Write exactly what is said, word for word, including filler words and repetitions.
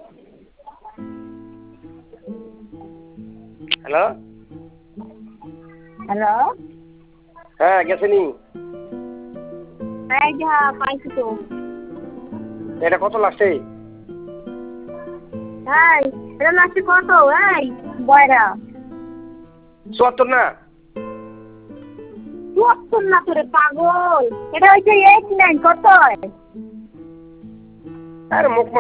hello hello হ্যাঁ গেছেনি এই যা পাইছি তো এটা কত লাগছে এই এটা লাগছে কত এই বয়রা চুয়াত্তর না চুয়াত্তর না তোরে পাগল এটা হচ্ছে এইট নাইন কত আরে মুখ